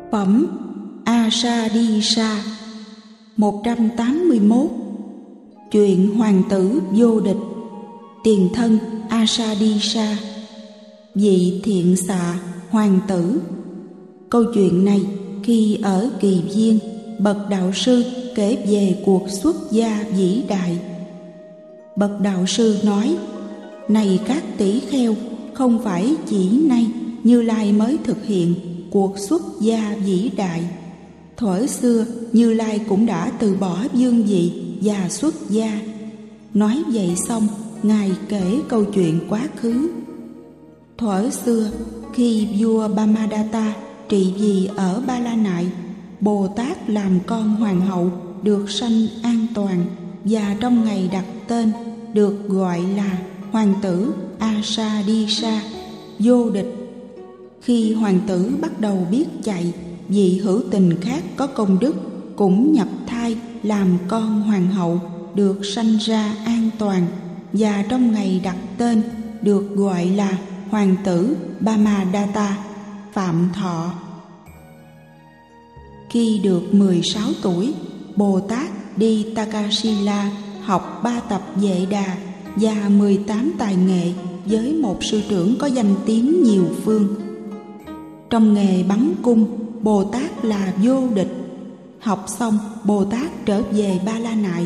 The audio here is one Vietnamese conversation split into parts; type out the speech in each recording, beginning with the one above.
Phẩm Asadisa 181. Chuyện hoàng tử vô địch. Tiền thân Asadisa, vị thiện xạ hoàng tử. Câu chuyện này khi ở Kỳ Viên, bậc đạo sư kể về cuộc xuất gia vĩ đại. Bậc đạo sư nói: này các tỷ kheo, không phải chỉ nay Như Lai mới thực hiện cuộc xuất gia vĩ đại. Thuở xưa Như Lai cũng đã từ bỏ vương vị và xuất gia. Nói vậy xong, Ngài kể câu chuyện quá khứ. Thuở xưa, khi vua Brahmadatta trị vì ở Ba La Nại, Bồ Tát làm con hoàng hậu được sanh an toàn, và trong ngày đặt tên được gọi là hoàng tử Asadisa, vô địch. Khi hoàng tử bắt đầu biết chạy, vị hữu tình khác có công đức cũng nhập thai làm con hoàng hậu được sanh ra an toàn, và trong ngày đặt tên được gọi là hoàng tử Brahmadatta, phạm thọ. Khi được 16 tuổi, Bồ Tát đi Takasila học 3 tập Vệ Đà và 18 tài nghệ với một sư trưởng có danh tiếng nhiều phương. Trong nghề bắn cung, Bồ Tát là vô địch. Học xong, Bồ Tát trở về Ba La Nại.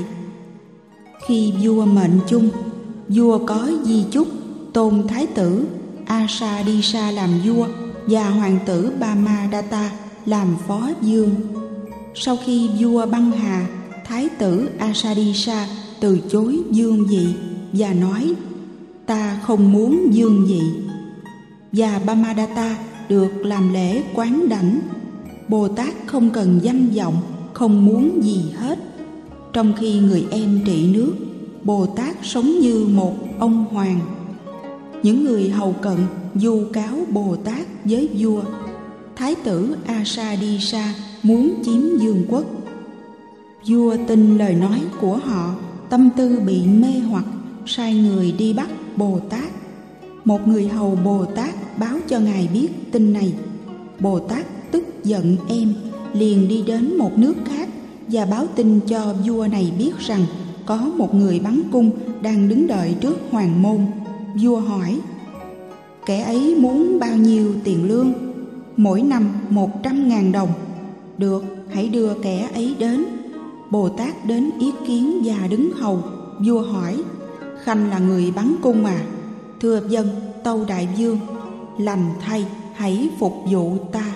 Khi vua mệnh chung, vua có di chúc tôn thái tử Asadisa làm vua và hoàng tử Brahmadatta làm phó vương. Sau khi vua băng hà, thái tử Asadisa từ chối vương vị và nói: ta không muốn vương vị. Và Brahmadatta được làm lễ quán đảnh. Bồ Tát không cần danh vọng, không muốn gì hết. Trong khi người em trị nước, Bồ Tát sống như một ông hoàng. Những người hầu cận vu cáo Bồ Tát với vua. Thái tử Asadisa muốn chiếm vương quốc. Vua tin lời nói của họ, tâm tư bị mê hoặc, sai người đi bắt Bồ Tát. Một người hầu Bồ Tát báo cho Ngài biết tin này. Bồ Tát tức giận liền đi đến một nước khác và báo tin cho vua này biết rằng có một người bắn cung đang đứng đợi trước hoàng môn. Vua hỏi: kẻ ấy muốn bao nhiêu tiền lương? Mỗi năm 100.000 đồng. Được, hãy đưa kẻ ấy đến. Bồ Tát đến yết kiến và đứng hầu. Vua hỏi: khanh là người bắn cung à? Thưa vâng, tâu đại vương. Lành thay, hãy phục vụ ta.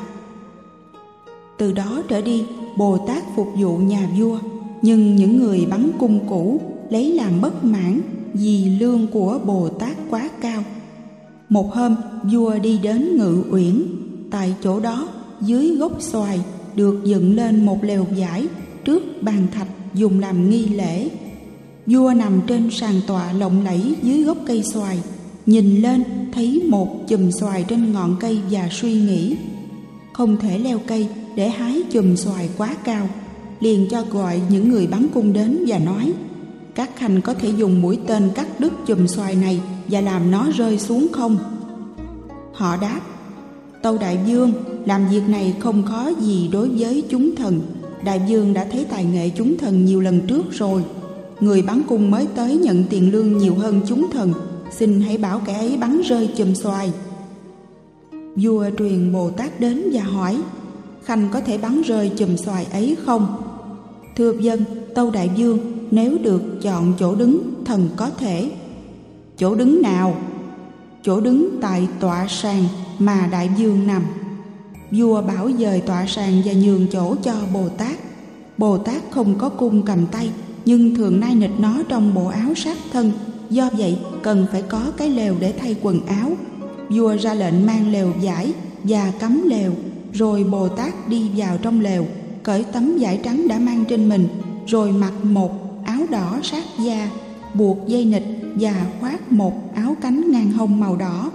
Từ đó trở đi, Bồ Tát phục vụ nhà vua. Nhưng những người bắn cung cũ lấy làm bất mãn vì lương của Bồ Tát quá cao. Một hôm, vua đi đến Ngự Uyển. Tại chỗ đó, dưới gốc xoài được dựng lên một lều vải trước bàn thạch dùng làm nghi lễ. Vua nằm trên sàn tọa lộng lẫy dưới gốc cây xoài, nhìn lên thấy một chùm xoài trên ngọn cây và suy nghĩ: không thể leo cây để hái chùm xoài quá cao. Liền cho gọi những người bắn cung đến và nói: các khanh có thể dùng mũi tên cắt đứt chùm xoài này và làm nó rơi xuống không? Họ đáp: tâu đại vương, làm việc này không khó gì đối với chúng thần. Đại vương đã thấy tài nghệ chúng thần nhiều lần trước rồi. Người bắn cung mới tới nhận tiền lương nhiều hơn chúng thần. Xin hãy bảo kẻ ấy bắn rơi chùm xoài. Vua truyền Bồ Tát đến và hỏi: khanh có thể bắn rơi chùm xoài ấy không? Thưa vâng, tâu đại vương, nếu được chọn chỗ đứng, thần có thể. Chỗ đứng nào? Chỗ đứng tại tọa sàn mà đại vương nằm. Vua bảo dời tọa sàn và nhường chỗ cho Bồ Tát. Bồ Tát không có cung cầm tay, nhưng thường nay nịt nó trong bộ áo sát thân. Do vậy cần phải có cái lều để thay quần áo. Vua ra lệnh mang lều vải và cắm lều. Rồi Bồ Tát đi vào trong lều, cởi tấm vải trắng đã mang trên mình, rồi mặc một áo đỏ sát da, buộc dây nịt và khoác một áo cánh ngang hông màu đỏ.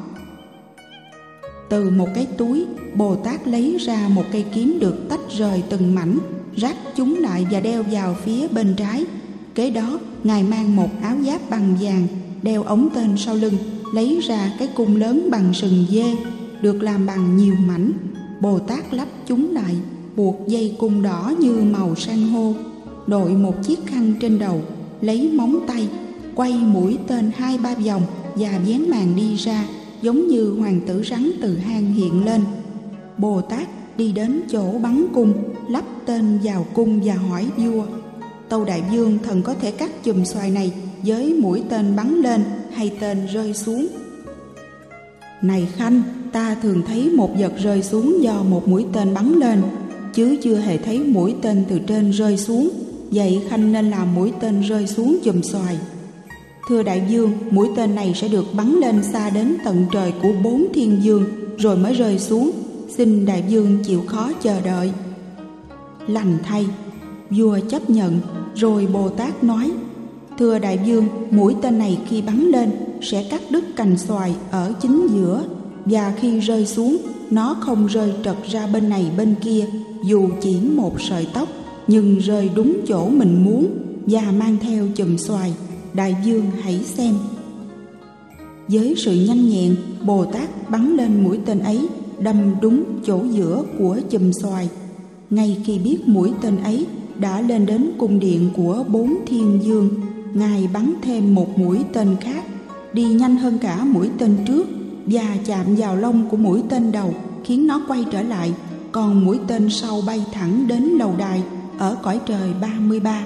Từ một cái túi, Bồ Tát lấy ra một cây kiếm được tách rời từng mảnh, ráp chúng lại và đeo vào phía bên trái. Kế đó, Ngài mang một áo giáp bằng vàng, đeo ống tên sau lưng, lấy ra cái cung lớn bằng sừng dê, được làm bằng nhiều mảnh. Bồ Tát lắp chúng lại, buộc dây cung đỏ như màu san hô, đội một chiếc khăn trên đầu, lấy móng tay quay mũi tên 2-3 vòng và vén màn đi ra, giống như hoàng tử rắn từ hang hiện lên. Bồ Tát đi đến chỗ bắn cung, lắp tên vào cung và hỏi vua: Tâu Đại Vương, thần có thể cắt chùm xoài này với mũi tên bắn lên hay tên rơi xuống? Này Khanh, ta thường thấy một vật rơi xuống do một mũi tên bắn lên, chứ chưa hề thấy mũi tên từ trên rơi xuống. Vậy Khanh nên làm mũi tên rơi xuống chùm xoài. Thưa Đại Vương, mũi tên này sẽ được bắn lên xa đến tận trời của 4 thiên vương rồi mới rơi xuống. Xin Đại Vương chịu khó chờ đợi. Lành thay, vua chấp nhận. Rồi Bồ Tát nói: Thưa Đại Vương, mũi tên này khi bắn lên sẽ cắt đứt cành xoài ở chính giữa, và khi rơi xuống, nó không rơi trật ra bên này bên kia, dù chỉ một sợi tóc, nhưng rơi đúng chỗ mình muốn và mang theo chùm xoài. Đại Vương hãy xem. Với sự nhanh nhẹn, Bồ Tát bắn lên mũi tên ấy, đâm đúng chỗ giữa của chùm xoài. Ngay khi biết mũi tên ấy đã lên đến cung điện của 4 thiên vương, Ngài bắn thêm một mũi tên khác, đi nhanh hơn cả mũi tên trước, và chạm vào lông của mũi tên đầu, khiến nó quay trở lại, còn mũi tên sau bay thẳng đến lầu đài ở cõi trời 33.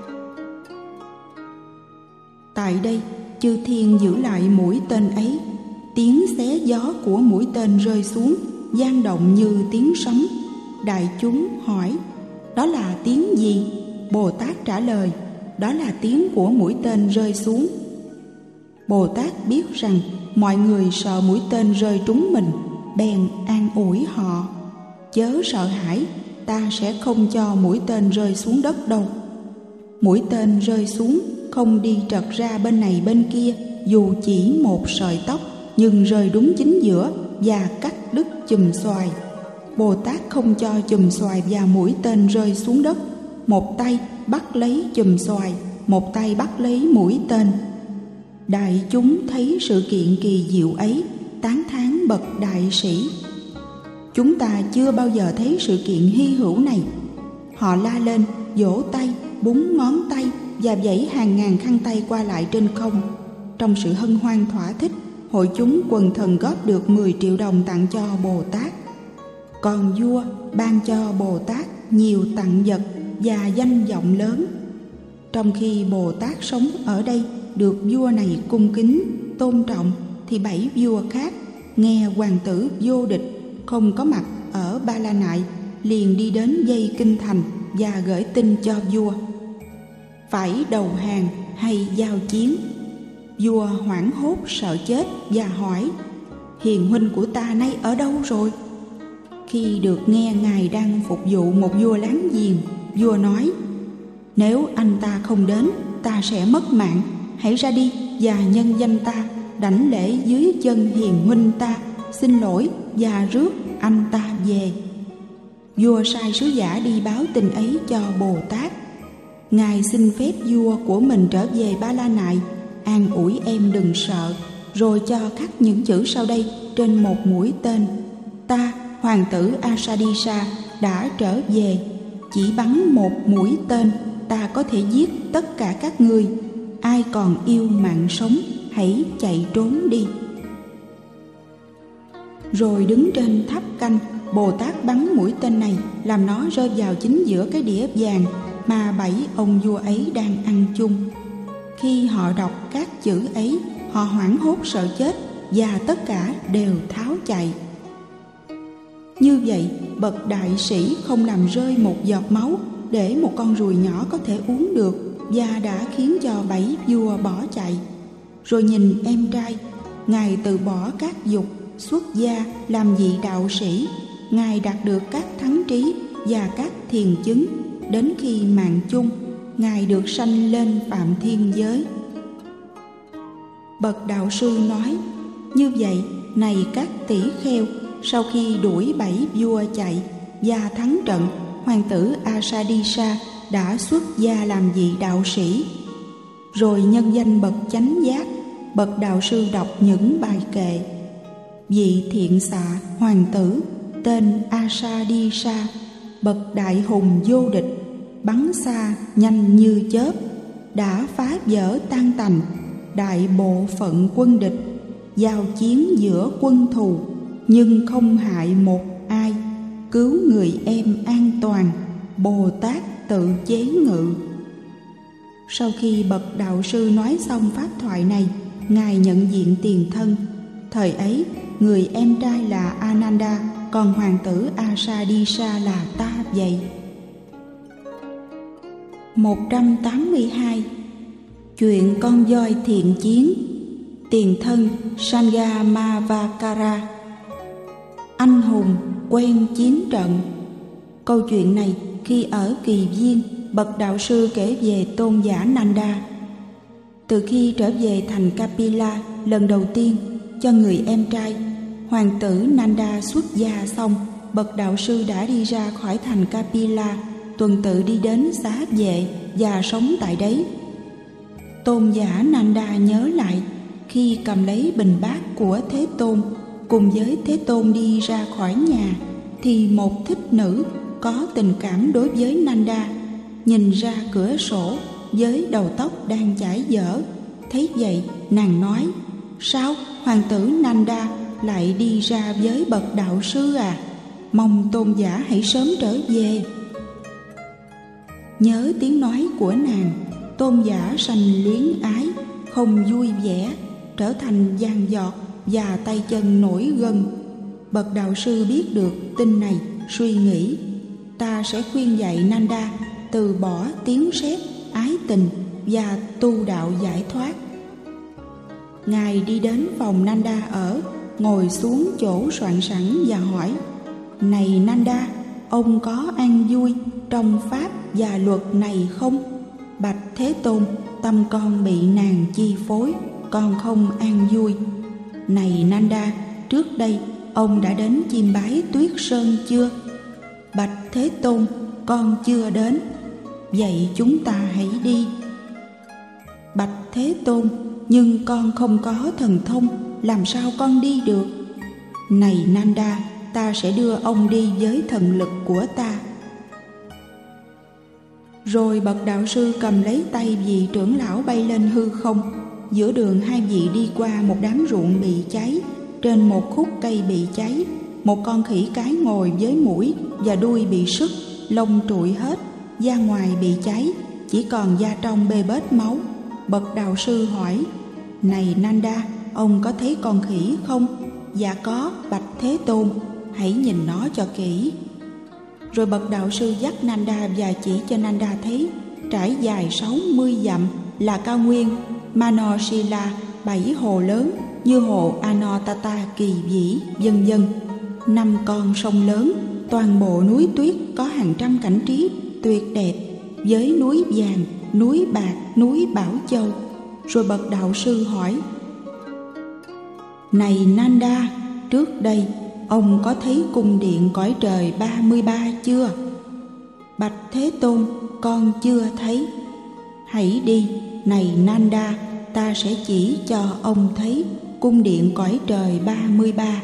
Tại đây, chư thiên giữ lại mũi tên ấy. Tiếng xé gió của mũi tên rơi xuống vang động như tiếng sấm. Đại chúng hỏi: Đó là tiếng gì? Bồ Tát trả lời: Đó là tiếng của mũi tên rơi xuống. Bồ Tát biết rằng mọi người sợ mũi tên rơi trúng mình, bèn an ủi họ: Chớ sợ hãi, ta sẽ không cho mũi tên rơi xuống đất đâu. Mũi tên rơi xuống không đi trật ra bên này bên kia, dù chỉ một sợi tóc, nhưng rơi đúng chính giữa và cắt đứt chùm xoài. Bồ Tát không cho chùm xoài và mũi tên rơi xuống đất. Một tay bắt lấy chùm xoài, một tay bắt lấy mũi tên. Đại chúng thấy sự kiện kỳ diệu ấy, tán thán bậc đại sĩ: Chúng ta chưa bao giờ thấy sự kiện hy hữu này. Họ la lên, vỗ tay, búng ngón tay và vẫy hàng ngàn khăn tay qua lại trên không. Trong sự hân hoan thỏa thích, hội chúng quần thần góp được 10 triệu đồng tặng cho Bồ Tát. Còn vua ban cho Bồ Tát nhiều tặng vật và danh vọng lớn. Trong khi Bồ Tát sống ở đây được vua này cung kính, tôn trọng, thì 7 vua khác nghe hoàng tử vô địch không có mặt ở Ba La Nại liền đi đến dây kinh thành và gửi tin cho vua: Phải đầu hàng hay giao chiến? Vua hoảng hốt sợ chết và hỏi: Hiền huynh của ta nay ở đâu rồi? Khi được nghe ngài đang phục vụ một vua láng giềng, vua nói: Nếu anh ta không đến, ta sẽ mất mạng. Hãy ra đi và nhân danh ta đảnh lễ dưới chân hiền huynh ta, xin lỗi và rước anh ta về. Vua sai sứ giả đi báo tin ấy cho Bồ Tát. Ngài xin phép vua của mình trở về Ba La Nại, an ủi em đừng sợ, rồi cho khắc những chữ sau đây trên một mũi tên: Ta, hoàng tử Asadisa, đã trở về. Chỉ bắn một mũi tên, ta có thể giết tất cả các ngươi. Ai còn yêu mạng sống, hãy chạy trốn đi. Rồi đứng trên tháp canh, Bồ Tát bắn mũi tên này, làm nó rơi vào chính giữa cái đĩa vàng mà 7 ông vua ấy đang ăn chung. Khi họ đọc các chữ ấy, họ hoảng hốt sợ chết và tất cả đều tháo chạy. Như vậy, bậc đại sĩ không làm rơi một giọt máu để một con ruồi nhỏ có thể uống được, và đã khiến cho 7 vua bỏ chạy. Rồi nhìn em trai, Ngài từ bỏ các dục, xuất gia làm vị đạo sĩ. Ngài đạt được các thắng trí và các thiền chứng. Đến khi mạng chung, Ngài được sanh lên Phạm Thiên Giới. Bậc đạo sư nói: Như vậy, này các tỷ kheo, sau khi đuổi 7 vua chạy và thắng trận, hoàng tử Asadisa đã xuất gia làm vị đạo sĩ. Rồi nhân danh bậc chánh giác, bậc đạo sư đọc những bài kệ: Vị thiện xạ hoàng tử, tên Asadisa, bậc đại hùng vô địch, bắn xa nhanh như chớp, đã phá vỡ tan tành đại bộ phận quân địch, giao chiến giữa quân thù nhưng không hại một ai, cứu người em an toàn, Bồ Tát tự chế ngự. Sau khi bậc đạo sư nói xong pháp thoại này, Ngài nhận diện tiền thân. Thời ấy, người em trai là Ananda, còn hoàng tử Asadisa là ta vậy. 182. Chuyện con voi thiện chiến. Tiền thân Sangamavakara, anh hùng quen chiến trận. Câu chuyện này khi ở Kỳ Viên, bậc đạo sư kể về tôn giả Nanda. Từ khi trở về thành Kapila lần đầu tiên cho người em trai, hoàng tử Nanda xuất gia xong, bậc đạo sư đã đi ra khỏi thành Kapila, tuần tự đi đến Xá Vệ và sống tại đấy. Tôn giả Nanda nhớ lại khi cầm lấy bình bát của Thế Tôn, cùng với Thế Tôn đi ra khỏi nhà, thì một thích nữ có tình cảm đối với Nanda nhìn ra cửa sổ với đầu tóc đang chải dở. Thấy vậy, nàng nói: sao hoàng tử Nanda lại đi ra với bậc đạo sư à? Mong tôn giả hãy sớm trở về. Nhớ tiếng nói của nàng, tôn giả sanh luyến ái, không vui vẻ, trở thành giàn giọt và tay chân nổi gân. Bậc đạo sư biết được tin này, suy nghĩ: ta sẽ khuyên dạy Nanda từ bỏ tiếng sét ái tình và tu đạo giải thoát. Ngài đi đến phòng Nanda ở, ngồi xuống chỗ soạn sẵn và hỏi: này Nanda, ông có an vui trong pháp và luật này không? Bạch Thế Tôn, tâm con bị nàng chi phối, con không an vui. Này Nanda, trước đây ông đã đến chiêm bái Tuyết Sơn chưa? Bạch Thế Tôn, con chưa đến. Vậy chúng ta hãy đi. Bạch Thế Tôn, nhưng con không có thần thông, làm sao con đi được? Này Nanda, ta sẽ đưa ông đi với thần lực của ta. Rồi bậc đạo sư cầm lấy tay vị trưởng lão bay lên hư không. Giữa đường hai vị đi qua một đám ruộng bị cháy. Trên một khúc cây bị cháy, một con khỉ cái ngồi với mũi và đuôi bị sứt, lông trụi hết, da ngoài bị cháy, chỉ còn da trong bê bết máu. Bậc đạo sư hỏi: này Nanda, ông có thấy con khỉ không? Dạ có, bạch Thế Tôn, hãy nhìn nó cho kỹ. Rồi bậc đạo sư dắt Nanda và chỉ cho Nanda thấy trải dài 60 dặm là cao nguyên Manosila, 7 hồ lớn như hồ Anotata Kỳ Vĩ, vân vân, 5 con sông lớn, toàn bộ núi tuyết có hàng trăm cảnh trí tuyệt đẹp, với núi vàng, núi bạc, núi Bảo Châu. Rồi bậc đạo sư hỏi: này Nanda, trước đây ông có thấy cung điện cõi trời 33 chưa? Bạch Thế Tôn, con chưa thấy. Hãy đi, này Nanda, ta sẽ chỉ cho ông thấy cung điện cõi trời 33.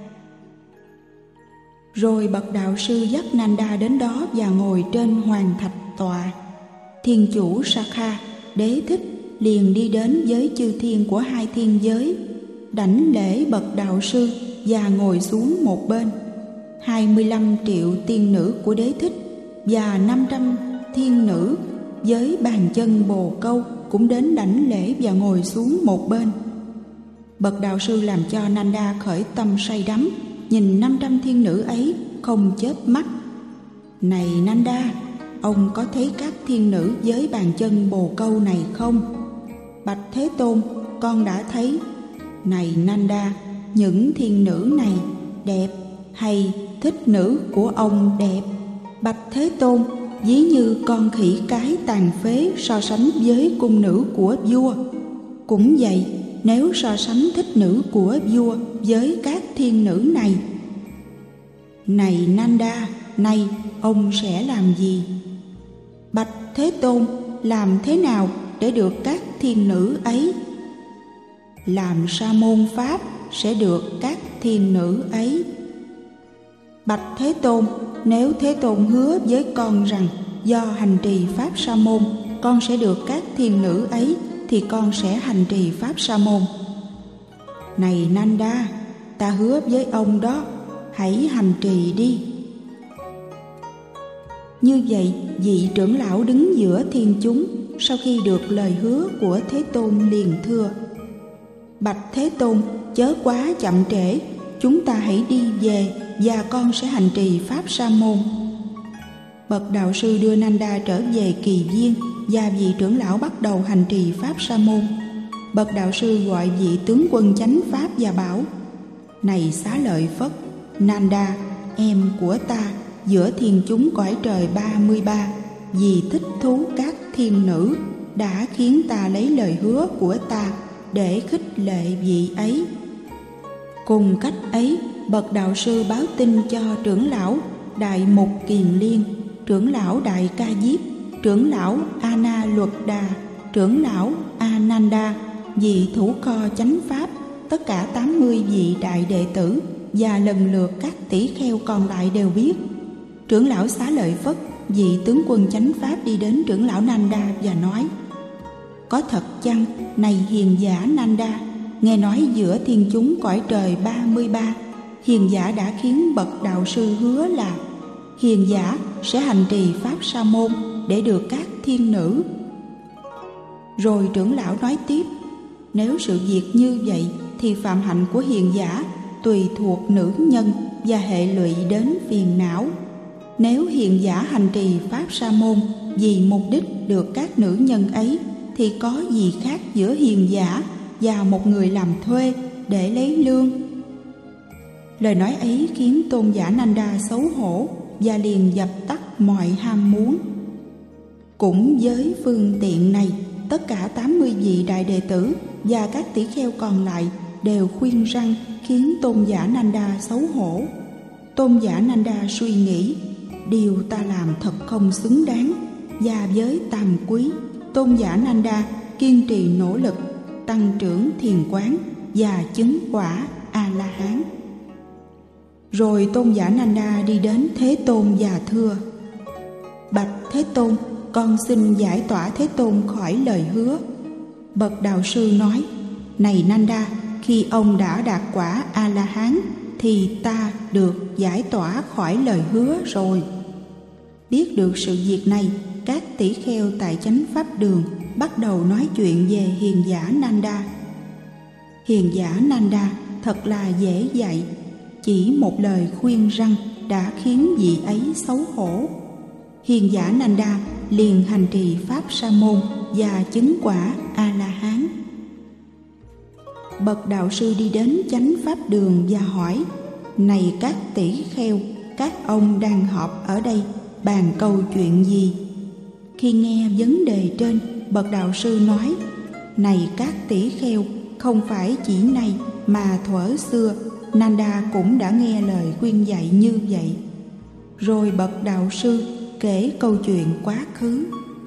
Rồi bậc đạo sư dắt Nanda đến đó và ngồi trên hoàng thạch tọa. Thiên chủ Sakha, Đế Thích liền đi đến với chư thiên của hai thiên giới, đảnh lễ bậc đạo sư và ngồi xuống một bên. 25 triệu tiên nữ của Đế Thích và 500 thiên nữ với bàn chân bồ câu cũng đến đảnh lễ và ngồi xuống một bên. Bậc đạo sư làm cho Nanda khởi tâm say đắm, nhìn 500 thiên nữ ấy không chớp mắt. Này Nanda, ông có thấy các thiên nữ với bàn chân bồ câu này không? Bạch Thế Tôn, con đã thấy. Này Nanda, những thiên nữ này đẹp hay thích nữ của ông đẹp? Bạch Thế Tôn, ví như con khỉ cái tàn phế so sánh với cung nữ của vua. Cũng vậy, nếu so sánh thích nữ của vua với các thiên nữ này. Này Nanda, nay ông sẽ làm gì? Bạch Thế Tôn, làm thế nào để được các thiên nữ ấy? Làm sa môn pháp sẽ được các thiên nữ ấy. Bạch Thế Tôn, nếu Thế Tôn hứa với con rằng do hành trì Pháp Sa môn, con sẽ được các thiên nữ ấy, thì con sẽ hành trì Pháp Sa môn. Này Nanda, ta hứa với ông đó, hãy hành trì đi. Như vậy, vị trưởng lão đứng giữa thiên chúng, sau khi được lời hứa của Thế Tôn liền thưa: Bạch Thế Tôn, chớ quá chậm trễ, chúng ta hãy đi về và con sẽ hành trì Pháp Sa môn. Bậc đạo sư đưa Nanda trở về kỳ viên và vị trưởng lão bắt đầu hành trì Pháp Sa môn. Bậc đạo sư gọi vị tướng quân chánh Pháp và bảo: Này Xá Lợi Phất, Nanda, em của ta, giữa thiên chúng cõi trời 33, vì thích thú các thiên nữ, đã khiến ta lấy lời hứa của ta để khích lệ vị ấy. Cùng cách ấy, bậc đạo sư báo tin cho trưởng lão Đại Mục Kiền Liên, trưởng lão Đại Ca Diếp, trưởng lão Ana Luật Đà, trưởng lão Ananda, vị thủ kho chánh Pháp, tất cả 80 vị đại đệ tử, và lần lượt các tỷ kheo còn lại đều biết. Trưởng lão Xá Lợi Phất, vị tướng quân chánh Pháp, đi đến trưởng lão Nanda và nói: Có thật chăng, này hiền giả Nanda, nghe nói giữa thiên chúng cõi trời 33, hiền giả đã khiến bậc đạo sư hứa là hiền giả sẽ hành trì Pháp Sa môn để được các thiên nữ. Rồi trưởng lão nói tiếp: Nếu sự việc như vậy thì phạm hạnh của hiền giả tùy thuộc nữ nhân và hệ lụy đến phiền não. Nếu hiền giả hành trì Pháp Sa môn vì mục đích được các nữ nhân ấy, thì có gì khác giữa hiền giả và một người làm thuê để lấy lương? Lời nói ấy khiến tôn giả Nanda xấu hổ và liền dập tắt mọi ham muốn. Cũng với phương tiện này, tất cả 80 vị đại đệ tử và các tỷ kheo còn lại đều khuyên răn khiến tôn giả Nanda xấu hổ. Tôn giả Nanda suy nghĩ: điều ta làm thật không xứng đáng. Và với tam quý, tôn giả Nanda kiên trì nỗ lực tăng trưởng thiền quán và chứng quả A-la-hán. Rồi tôn giả Nanda đi đến Thế Tôn và thưa: Bạch Thế Tôn, con xin giải tỏa Thế Tôn khỏi lời hứa. Bậc đạo sư nói: Này Nanda, khi ông đã đạt quả A-la-hán thì ta được giải tỏa khỏi lời hứa rồi. Biết được sự việc này, các tỷ kheo tại chánh pháp đường bắt đầu nói chuyện về hiền giả Nanda. Hiền giả Nanda thật là dễ dạy, chỉ một lời khuyên răn đã khiến vị ấy xấu hổ. Hiền giả Nanda liền hành trì Pháp Sa môn và chứng quả A-la-hán. Bậc đạo sư đi đến chánh pháp đường và hỏi: Này các tỷ kheo, các ông đang họp ở đây bàn câu chuyện gì? Khi nghe vấn đề trên, bậc đạo sư nói: Này các tỷ kheo, không phải chỉ nay mà thuở xưa Nanda cũng đã nghe lời khuyên dạy như vậy. Rồi bậc đạo sư kể câu chuyện quá khứ.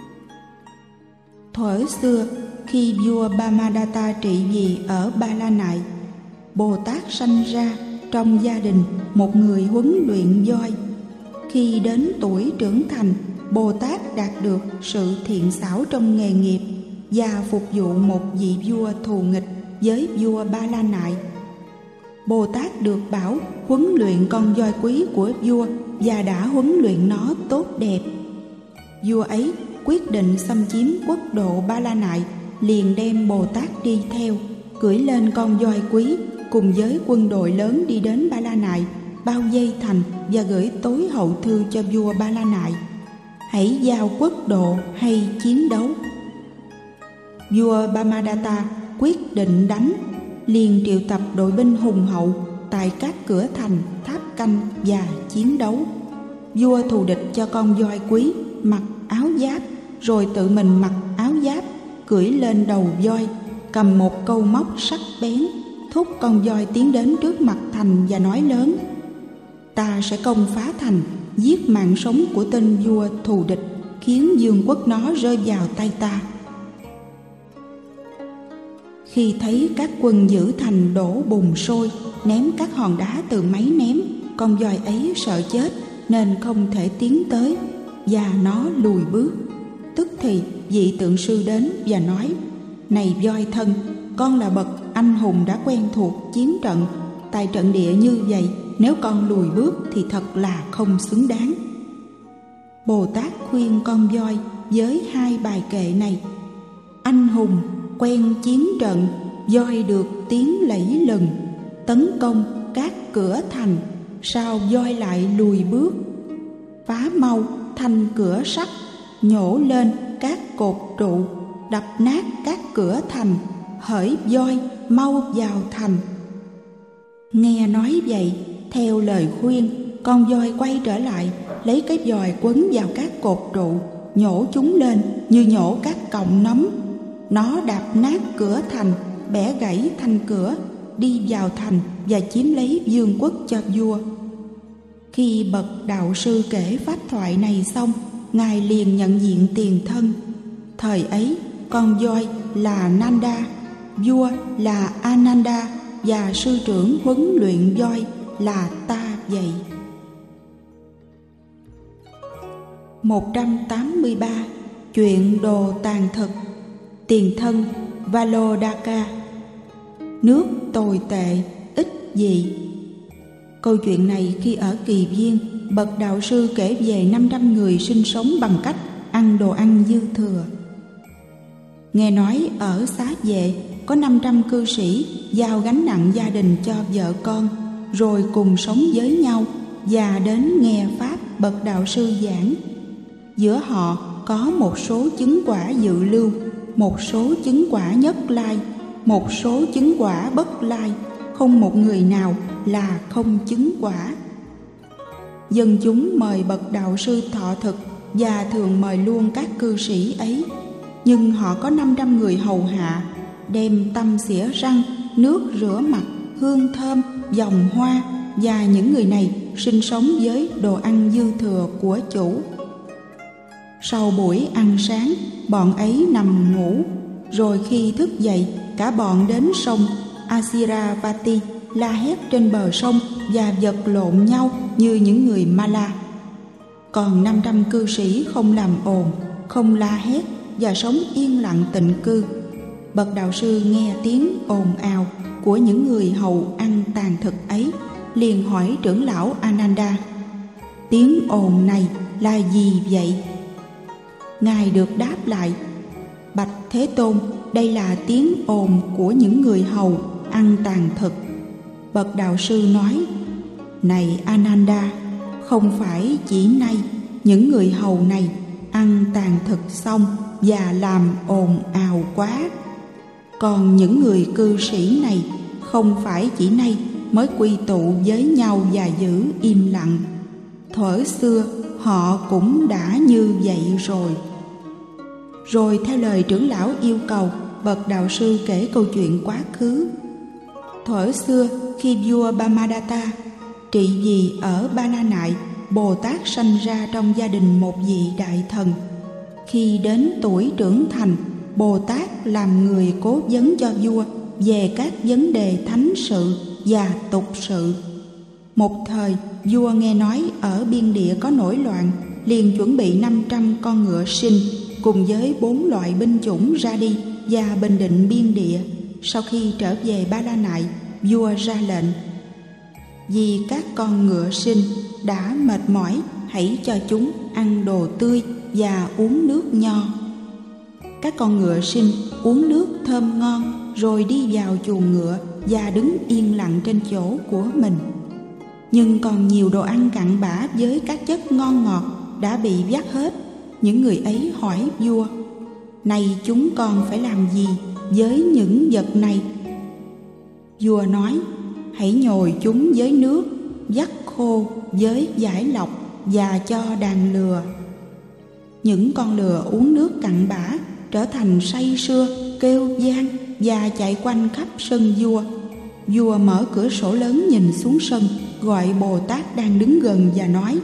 Thuở xưa, khi vua Brahmadatta trị vì ở Ba La Nại, Bồ Tát sanh ra trong gia đình một người huấn luyện voi. Khi đến tuổi trưởng thành, Bồ Tát đạt được sự thiện xảo trong nghề nghiệp và phục vụ một vị vua thù nghịch với vua Ba La Nại. Bồ Tát được bảo huấn luyện con voi quý của vua và đã huấn luyện nó tốt đẹp. Vua ấy quyết định xâm chiếm quốc độ Ba La Nại, liền đem Bồ Tát đi theo, cưỡi lên con voi quý cùng với quân đội lớn đi đến Ba La Nại, bao vây thành và gửi tối hậu thư cho vua Ba La Nại: Hãy giao quốc độ hay chiến đấu. Vua Brahmadatta quyết định đánh, liền triệu tập đội binh hùng hậu tại các cửa thành, tháp canh và chiến đấu. Vua thù địch cho con voi quý mặc áo giáp, rồi tự mình mặc áo giáp, cưỡi lên đầu voi, cầm một câu móc sắc bén, thúc con voi tiến đến trước mặt thành và nói lớn: Ta sẽ công phá thành, giết mạng sống của tên vua thù địch, khiến vương quốc nó rơi vào tay ta. Khi thấy các quân giữ thành đổ bùn sôi, ném các hòn đá từ máy ném, con voi ấy sợ chết nên không thể tiến tới, và nó lùi bước. Tức thì vị tượng sư đến và nói: Này voi thân, con là bậc anh hùng đã quen thuộc chiến trận. Tại trận địa như vậy, nếu con lùi bước thì thật là không xứng đáng. Bồ Tát khuyên con voi với hai bài kệ này: Anh hùng quen chiến trận, voi được tiến lẫy lừng. Tấn công các cửa thành, sao voi lại lùi bước? Phá mau thanh cửa sắt, nhổ lên các cột trụ. Đập nát các cửa thành, hỡi voi mau vào thành. Nghe nói vậy, theo lời khuyên, con voi quay trở lại, lấy cái vòi quấn vào các cột trụ, nhổ chúng lên như nhổ các cọng nấm. Nó đạp nát cửa thành, bẻ gãy thanh cửa, đi vào thành và chiếm lấy vương quốc cho vua. Khi bậc đạo sư kể pháp thoại này xong, ngài liền nhận diện tiền thân. Thời ấy, con voi là Nanda, vua là Ananda, và sư trưởng huấn luyện voi là ta vậy. 183. Chuyện đồ tàn thực. Tiền thân Valodaka. Nước tồi tệ, ích gì? Câu chuyện này khi ở Kỳ Viên, bậc đạo sư kể về 500 người sinh sống bằng cách ăn đồ ăn dư thừa. Nghe nói ở Xá Vệ có 500 cư sĩ giao gánh nặng gia đình cho vợ con, rồi cùng sống với nhau và đến nghe pháp bậc đạo sư giảng. Giữa họ có một số chứng quả dự lưu, một số chứng quả nhất lai, một số chứng quả bất lai, không một người nào là không chứng quả. Dân chúng mời bậc đạo sư thọ thực và thường mời luôn các cư sĩ ấy. Nhưng họ có 500 người hầu hạ, đem tăm xỉa răng, nước rửa mặt, hương thơm, vòng hoa, và những người này sinh sống với đồ ăn dư thừa của chủ. Sau buổi ăn sáng, bọn ấy nằm ngủ, rồi khi thức dậy, cả bọn đến sông Asiravati, la hét trên bờ sông và vật lộn nhau như những người Mala. Còn 500 cư sĩ không làm ồn, không la hét và sống yên lặng tịnh cư. Bậc đạo sư nghe tiếng ồn ào của những người hầu ăn tàn thực ấy, liền hỏi trưởng lão Ananda: Tiếng ồn này là gì vậy? Ngài được đáp lại: Bạch Thế Tôn, đây là tiếng ồn của những người hầu ăn tàn thực. Bậc đạo sư nói: Này Ananda, không phải chỉ nay những người hầu này ăn tàn thực xong và làm ồn ào quá. Còn những người cư sĩ này không phải chỉ nay mới quy tụ với nhau và giữ im lặng. Thuở xưa họ cũng đã như vậy rồi. Rồi theo lời trưởng lão yêu cầu, bậc đạo sư kể câu chuyện quá khứ. Thuở xưa khi vua Bamadatta trị vì ở Ba La Nại, Bồ Tát sanh ra trong gia đình một vị đại thần. Khi đến tuổi trưởng thành, Bồ Tát làm người cố vấn cho vua về các vấn đề thánh sự và tục sự. Một thời, vua nghe nói ở biên địa có nổi loạn, liền chuẩn bị 500 con ngựa sinh cùng với 4 loại binh chủng ra đi và bình định biên địa. Sau khi trở về Ba La Nại, vua ra lệnh: Vì các con ngựa sinh đã mệt mỏi, hãy cho chúng ăn đồ tươi và uống nước nho. Các con ngựa sinh uống nước thơm ngon, rồi đi vào chuồng ngựa và đứng yên lặng trên chỗ của mình. Nhưng còn nhiều đồ ăn cặn bã với các chất ngon ngọt đã bị vắt hết. Những người ấy hỏi vua: Này chúng con phải làm gì với những vật này? Vua nói: Hãy nhồi chúng với nước, vắt khô với vải lọc và cho đàn lừa. Những con lừa uống nước cặn bã, trở thành say sưa, kêu vang và chạy quanh khắp sân vua. Vua mở cửa sổ lớn nhìn xuống sân, gọi Bồ Tát đang đứng gần và nói: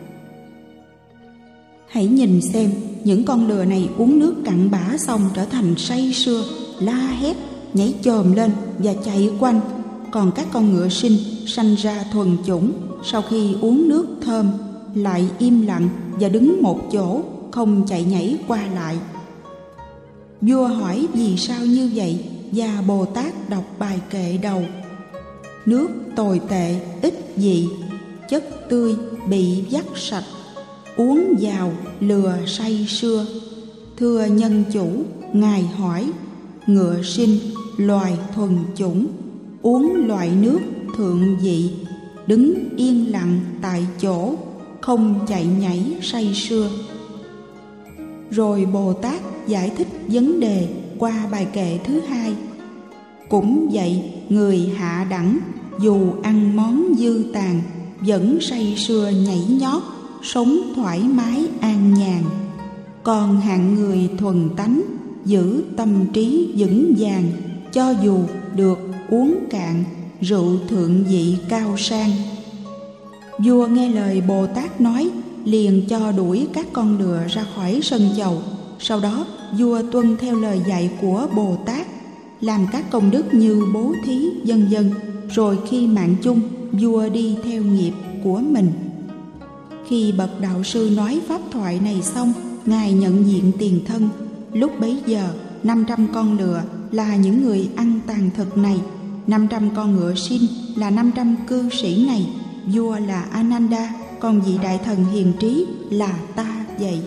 Hãy nhìn xem, những con lừa này uống nước cặn bã xong trở thành say sưa, la hét, nhảy chồm lên và chạy quanh. Còn các con ngựa sinh sanh ra thuần chủng, sau khi uống nước thơm lại im lặng và đứng một chỗ, không chạy nhảy qua lại. Vua hỏi vì sao như vậy, và Bồ Tát đọc bài kệ đầu: nước tồi tệ ít vị, chất tươi bị vắt sạch, uống vào lừa say sưa. Thưa nhân chủ, ngài hỏi: ngựa sinh loài thuần chủng, uống loại nước thượng vị, đứng yên lặng tại chỗ, không chạy nhảy say sưa. Rồi Bồ Tát giải thích vấn đề qua bài kệ thứ hai: cũng vậy, người hạ đẳng dù ăn món dư tàn, vẫn say sưa nhảy nhót, sống thoải mái an nhàn. Còn hạng người thuần tánh, giữ tâm trí vững vàng, cho dù được uống cạn rượu thượng vị cao sang. Vua nghe lời Bồ Tát nói, liền cho đuổi các con lừa ra khỏi sân chầu. Sau đó vua tuân theo lời dạy của Bồ Tát, làm các công đức như bố thí vân vân. Rồi khi mạng chung, vua đi theo nghiệp của mình. Khi bậc đạo sư nói pháp thoại này xong, ngài nhận diện tiền thân. Lúc bấy giờ 500 con lừa là những người ăn tàn thực này, 500 con ngựa sinh là 500 cư sĩ này, vua là Ananda, còn vị đại thần hiền trí là ta vậy.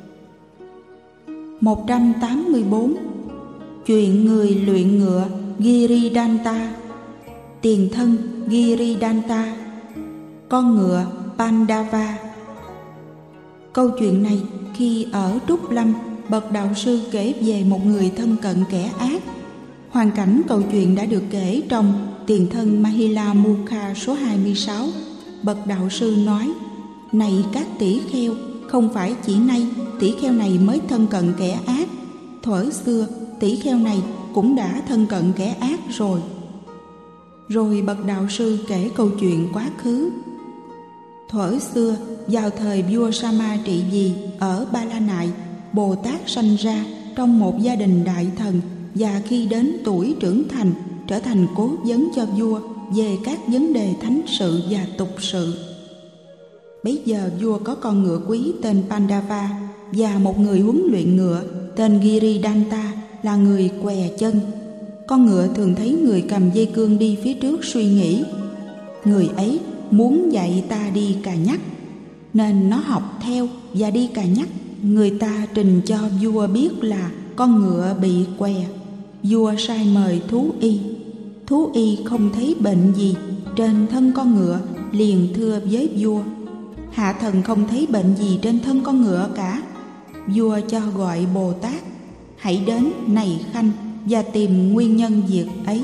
184. Chuyện người luyện ngựa Giridhanta. Tiền thân Giridhanta, con ngựa Pandava. Câu chuyện này khi ở Trúc Lâm, bậc đạo sư kể về một người thân cận kẻ ác. Hoàn cảnh câu chuyện đã được kể trong Tiền thân Mahila Mukha số 26. Bậc đạo sư nói: này các tỷ kheo, không phải chỉ nay tỷ kheo này mới thân cận kẻ ác, thuở xưa tỷ kheo này cũng đã thân cận kẻ ác rồi. Rồi bậc đạo sư kể câu chuyện quá khứ. Thuở xưa, vào thời vua Sama trị vì ở Ba La Nại, Bồ Tát sanh ra trong một gia đình đại thần, và khi đến tuổi trưởng thành, trở thành cố vấn cho vua về các vấn đề thánh sự và tục sự. Bấy giờ vua có con ngựa quý tên Pandava, và một người huấn luyện ngựa tên Giridhanta là người què chân. Con ngựa thường thấy người cầm dây cương đi phía trước suy nghĩ: người ấy muốn dạy ta đi cà nhắc, nên nó học theo và đi cà nhắc. Người ta trình cho vua biết là con ngựa bị què. Vua sai mời thú y. Thú y không thấy bệnh gì trên thân con ngựa, liền thưa với vua: hạ thần không thấy bệnh gì trên thân con ngựa cả. Vua cho gọi Bồ Tát: hãy đến này Khanh và tìm nguyên nhân việc ấy.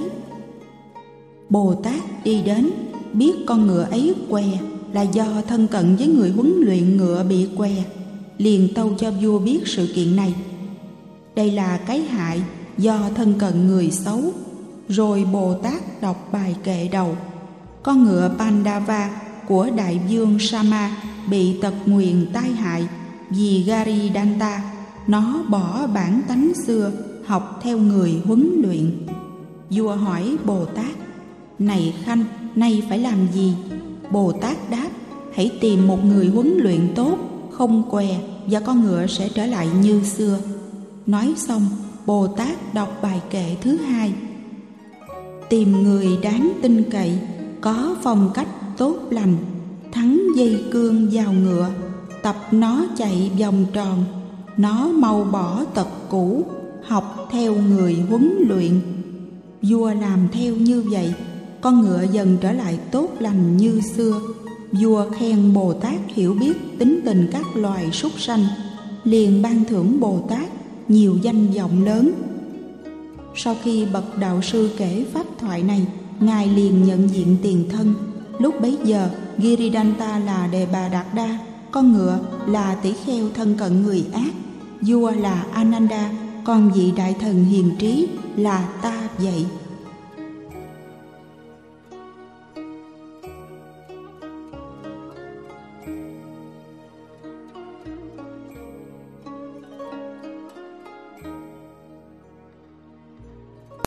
Bồ Tát đi đến, biết con ngựa ấy què là do thân cận với người huấn luyện ngựa bị què, liền tâu cho vua biết sự kiện này. Đây là cái hại do thân cận người xấu. Rồi Bồ Tát đọc bài kệ đầu: con ngựa Pandava của đại vương Sama bị tật nguyền tai hại vì Giridhanta. Nó bỏ bản tánh xưa, học theo người huấn luyện. Vua hỏi Bồ Tát: này Khanh, nay phải làm gì? Bồ Tát đáp: hãy tìm một người huấn luyện tốt, không què, và con ngựa sẽ trở lại như xưa. Nói xong, Bồ Tát đọc bài kệ thứ hai: tìm người đáng tin cậy, có phong cách tốt lành, thắng dây cương vào ngựa, tập nó chạy vòng tròn, nó mau bỏ tật cũ, học theo người huấn luyện. Vua làm theo như vậy, con ngựa dần trở lại tốt lành như xưa. Vua khen Bồ Tát hiểu biết tính tình các loài súc sanh, liền ban thưởng Bồ Tát nhiều danh vọng lớn. Sau khi bậc đạo sư kể pháp thoại này, ngài liền nhận diện tiền thân. Lúc bấy giờ Giridhanta là Đề Bà Đạt Đa, con ngựa là tỷ kheo thân cận người ác, vua là Ananda, còn vị đại thần hiền trí là ta vậy.